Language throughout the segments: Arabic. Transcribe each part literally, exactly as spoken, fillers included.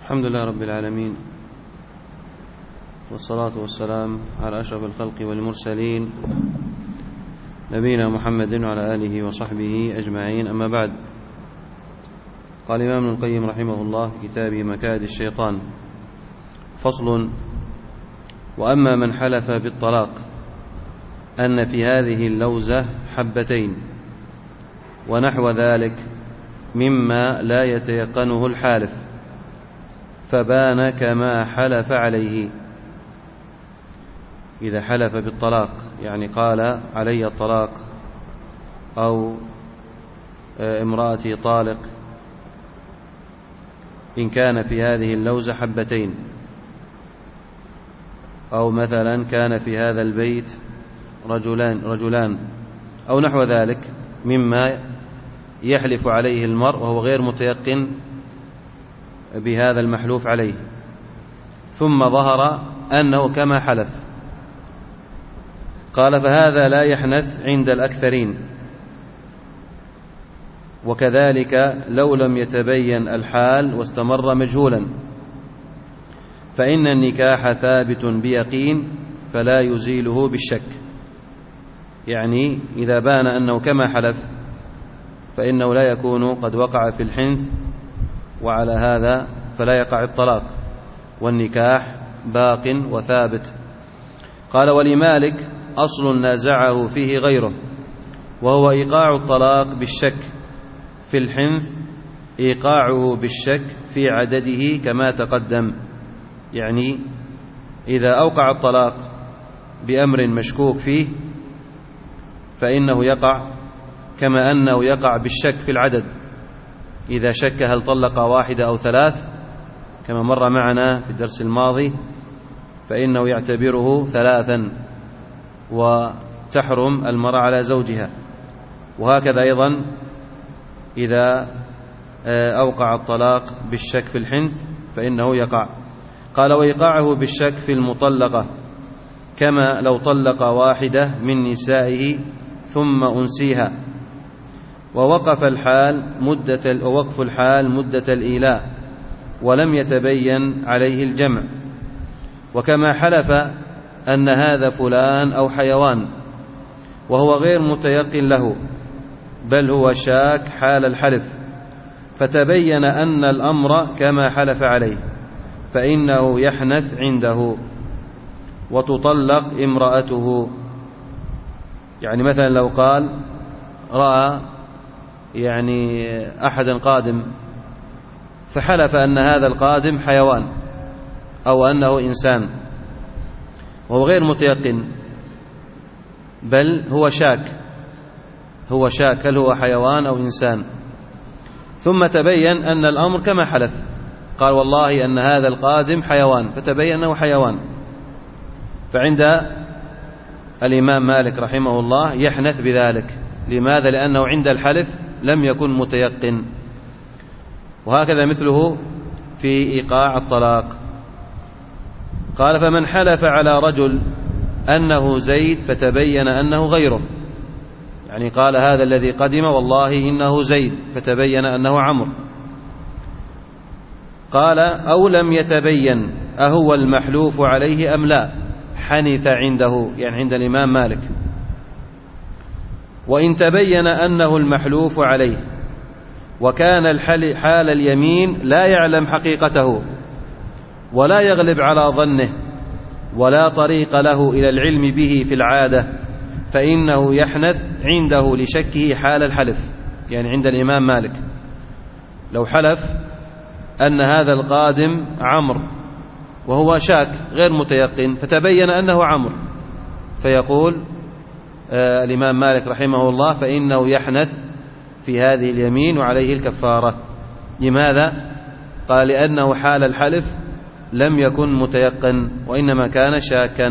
الحمد لله رب العالمين، والصلاة والسلام على أشرف الخلق والمرسلين نبينا محمد وعلى آله وصحبه أجمعين. أما بعد، قال الإمام ابن القيم رحمه الله في كتابه مكائد الشيطان: فصل: وأما من حلف بالطلاق أن في هذه اللوزة حبتين ونحو ذلك مما لا يتيقنه الحالف فبان كما حلف عليه. إذا حلف بالطلاق يعني قال علي الطلاق أو امرأتي طالق، إن كان في هذه اللوزة حبتين، أو مثلا كان في هذا البيت رجلان رجلان أو نحو ذلك مما يحلف عليه المرء وهو غير متيقن بهذا المحلوف عليه، ثم ظهر أنه كما حلف، قال فهذا لا يحنث عند الأكثرين. وكذلك لو لم يتبين الحال واستمر مجهولا، فإن النكاح ثابت بيقين فلا يزيله بالشك. يعني إذا بان أنه كما حلف فإنه لا يكون قد وقع في الحنث، وعلى هذا فلا يقع الطلاق، والنكاح باق وثابت. قال: ولمالك أصل نازعه فيه غيره، وهو إيقاع الطلاق بالشك في الحنث، إيقاعه بالشك في عدده كما تقدم. يعني إذا أوقع الطلاق بأمر مشكوك فيه فإنه يقع كما أنه يقع بالشك في العدد، إذا شك هل طلق واحدة أو ثلاث كما مر معنا في الدرس الماضي فإنه يعتبره ثلاثا وتحرم المرأة على زوجها. وهكذا أيضا إذا أوقع الطلاق بالشك في الحنث فإنه يقع. قال: وإيقاعه بالشك في المطلقة كما لو طلق واحدة من نسائه ثم أنسيها، ووقف الحال مدة ووقف الحال مدة الإيلاء ولم يتبين عليه الجمع. وكما حلف أن هذا فلان أو حيوان وهو غير متيقن له، بل هو شاك حال الحلف، فتبين أن الأمر كما حلف عليه، فإنه يحنث عنده وتطلق امرأته. يعني مثلا لو قال رأى يعني أحدا قادم فحلف أن هذا القادم حيوان أو أنه إنسان، وهو غير متيقن، بل هو شاك هو شاك هل هو حيوان أو إنسان، ثم تبين أن الأمر كما حلف، قال والله أن هذا القادم حيوان، فتبين أنه حيوان، فعند الإمام مالك رحمه الله يحنث بذلك. لماذا؟ لأنه عند الحلف لم يكن متيقن. وهكذا مثله في إيقاع الطلاق. قال: فمن حلف على رجل أنه زيد فتبين أنه غيره، يعني قال هذا الذي قدم والله إنه زيد فتبين أنه عمرو، قال: أو لم يتبين أهو المحلوف عليه أم لا، حنث عنده، يعني عند الإمام مالك. وإن تبين أنه المحلوف عليه وكان حال اليمين لا يعلم حقيقته ولا يغلب على ظنه ولا طريق له إلى العلم به في العادة، فإنه يحنث عنده لشكه حال الحلف. يعني عند الإمام مالك لو حلف أن هذا القادم عمرو وهو شاك غير متيقن فتبين أنه عمرو، فيقول آه الإمام مالك رحمه الله فإنه يحنث في هذه اليمين وعليه الكفارة. لماذا؟ قال: لأنه حال الحلف لم يكن متيقن وإنما كان شاكا.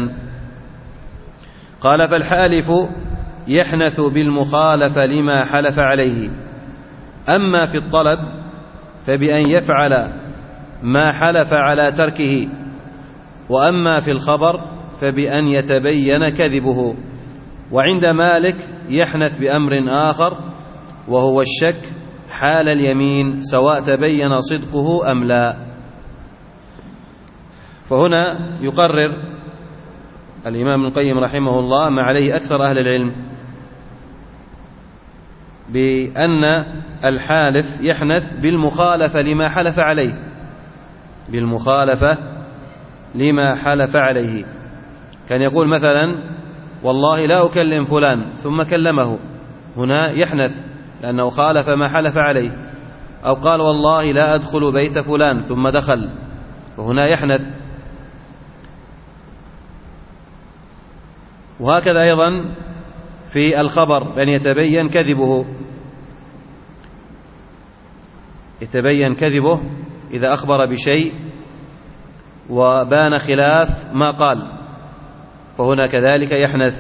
قال: فالحالف يحنث بالمخالفة لما حلف عليه. أما في الطلب فبأن يفعل ما حلف على تركه، وأما في الخبر فبأن يتبين كذبه. وعند مالك يحنث بأمر آخر وهو الشك حال اليمين سواء تبين صدقه أم لا. فهنا يقرر الإمام ابن القيم رحمه الله ما عليه أكثر أهل العلم، بأن الحالف يحنث بالمخالفة لما حلف عليه، بالمخالفة لما حلف عليه. كان يقول مثلا والله لا أكلم فلان ثم كلمه، هنا يحنث لأنه خالف ما حلف عليه. أو قال والله لا أدخل بيت فلان ثم دخل، فهنا يحنث. وهكذا أيضا في الخبر بأن يتبين كذبه، يتبين كذبه إذا أخبر بشيء وبان خلاف ما قال، فهنا كذلك يحنث،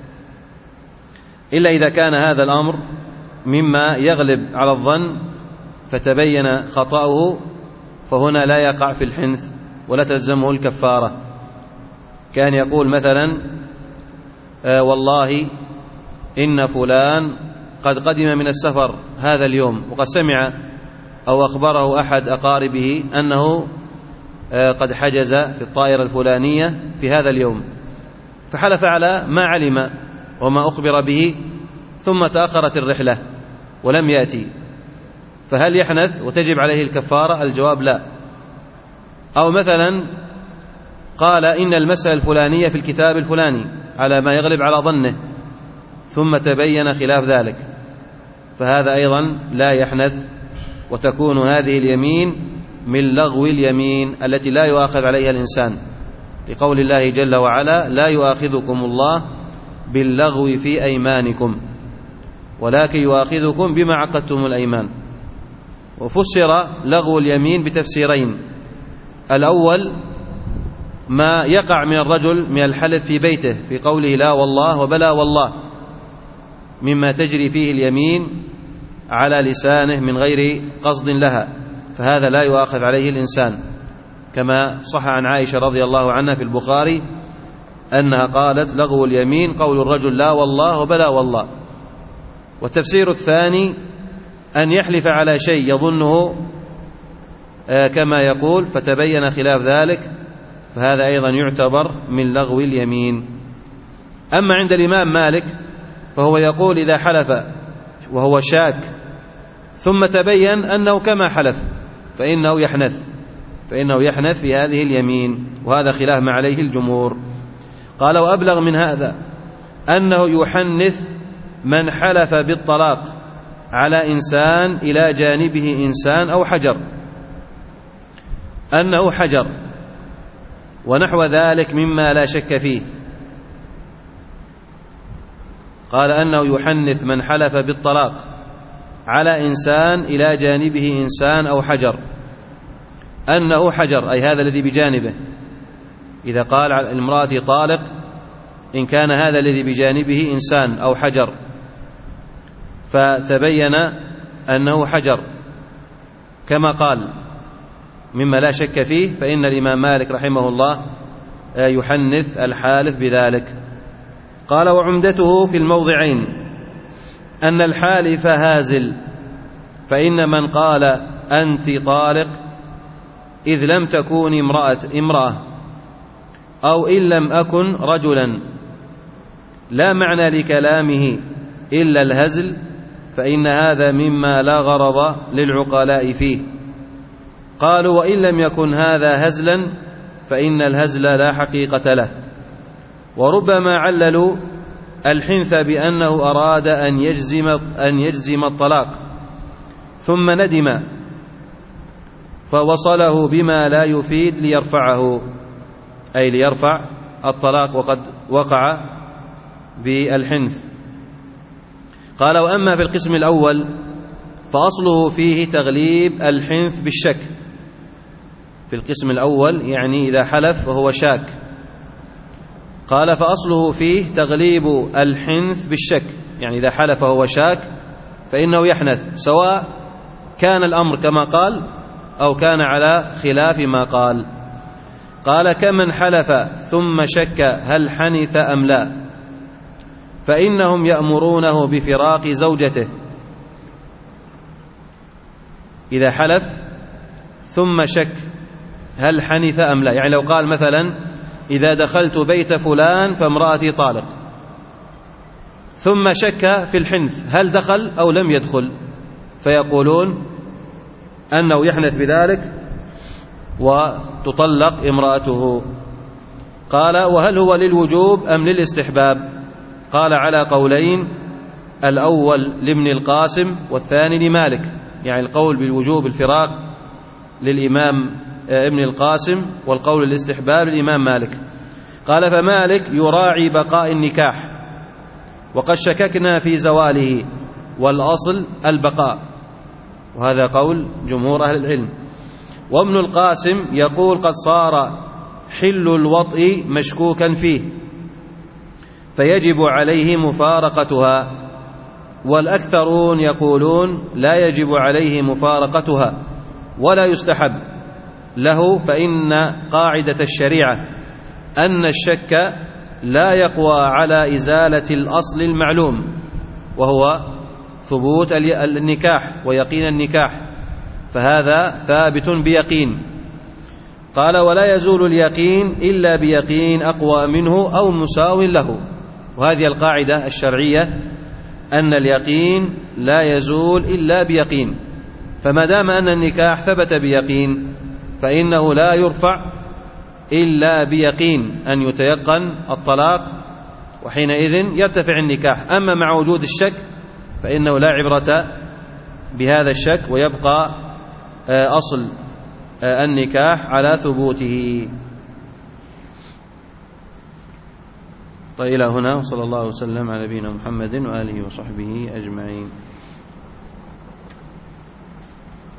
إلا إذا كان هذا الأمر مما يغلب على الظن فتبين خطأه، فهنا لا يقع في الحنث ولا تلزمه الكفارة. كان يقول مثلا آه والله إن فلان قد قدم من السفر هذا اليوم، وقد سمع أو أخبره أحد أقاربه أنه آه قد حجز في الطائرة الفلانية في هذا اليوم، فحلف على ما علم وما أخبر به، ثم تأخرت الرحلة ولم يأتي، فهل يحنث وتجب عليه الكفارة؟ الجواب لا. أو مثلا قال إن المسألة الفلانية في الكتاب الفلاني على ما يغلب على ظنه، ثم تبين خلاف ذلك، فهذا أيضا لا يحنث، وتكون هذه اليمين من لغو اليمين التي لا يؤاخذ عليها الإنسان، لقول الله جل وعلا لا يؤاخذكم الله باللغو في أيمانكم ولكن يؤاخذكم بما عقدتم الأيمان. وفسر لغو اليمين بتفسيرين: الأول ما يقع من الرجل من الحلف في بيته في قوله لا والله وبلا والله، مما تجري فيه اليمين على لسانه من غير قصد لها، فهذا لا يؤاخذ عليه الإنسان، كما صح عن عائشة رضي الله عنها في البخاري أنها قالت لغو اليمين قول الرجل لا والله وبلا والله. والتفسير الثاني أن يحلف على شيء يظنه كما يقول فتبين خلاف ذلك، فهذا أيضا يعتبر من لغو اليمين. أما عند الإمام مالك فهو يقول إذا حلف وهو شاك ثم تبين أنه كما حلف فإنه يحنث فإنه يحنث في هذه اليمين، وهذا خلاف ما عليه الجمهور. قال وأبلغ من هذا أنه يحنث من حلف بالطلاق على إنسان إلى جانبه إنسان أو حجر، أنه حجر ونحو ذلك مما لا شك فيه. قال أنه يحنث من حلف بالطلاق على إنسان إلى جانبه إنسان أو حجر، أنه حجر أي هذا الذي بجانبه. إذا قال على المرأة طالق إن كان هذا الذي بجانبه إنسان أو حجر، فتبين أنه حجر كما قال مما لا شك فيه، فإن الإمام مالك رحمه الله يحنث الحالف بذلك. قال وعمدته في الموضعين أن الحالف هازل، فإن من قال أنت طالق إذ لم تكوني امرأة, امرأة أو إن لم أكن رجلا لا معنى لكلامه إلا الهزل، فإن هذا مما لا غرض للعقلاء فيه. قالوا وإن لم يكن هذا هزلا فإن الهزل لا حقيقة له. وربما عللوا الحنث بأنه أراد أن يجزم, أن يجزم الطلاق ثم ندم فوصله بما لا يفيد ليرفعه، أي ليرفع الطلاق وقد وقع بالحنث. قال وأما في القسم الأول فأصله فيه تغليب الحنث بالشك. في القسم الأول يعني إذا حلف وهو شاك، قال فأصله فيه تغليب الحنث بالشك، يعني إذا حلف وهو شاك فإنه يحنث سواء كان الأمر كما قال أو كان على خلاف ما قال. قال كمن حلف ثم شك هل حنث أم لا، فإنهم يأمرونه بفراق زوجته. إذا حلف ثم شك هل حنث أم لا. يعني لو قال مثلا إذا دخلت بيت فلان فامرأتي طالق، ثم شك في الحنث هل دخل أو لم يدخل، فيقولون أنه يحنث بذلك وتطلق امرأته. قال وهل هو للوجوب أم للاستحباب؟ قال على قولين، الأول لابن القاسم والثاني لمالك، يعني القول بالوجوب الفراق للإمام ابن القاسم والقول الاستحباب للإمام مالك. قال فمالك يراعي بقاء النكاح وقد شككنا في زواله والأصل البقاء، وهذا قول جمهور أهل العلم. وابن القاسم يقول قد صار حل الوطء مشكوكا فيه فيجب عليه مفارقتها، والأكثرون يقولون لا يجب عليه مفارقتها ولا يستحب له، فإن قاعدة الشريعة أن الشك لا يقوى على إزالة الأصل المعلوم وهو ثبوت النكاح ويقين النكاح، فهذا ثابت بيقين. قال ولا يزول اليقين إلا بيقين أقوى منه أو مساو له، وهذه القاعدة الشرعية أن اليقين لا يزول إلا بيقين، فما دام أن النكاح ثبت بيقين فإنه لا يرفع إلا بيقين أن يتيقن الطلاق، وحينئذ يرتفع النكاح. أما مع وجود الشك فإنه لا عبرة بهذا الشك ويبقى أصل النكاح على ثبوته. طيب إلى هنا، وصلى الله وسلم على نبينا محمد وآله وصحبه أجمعين.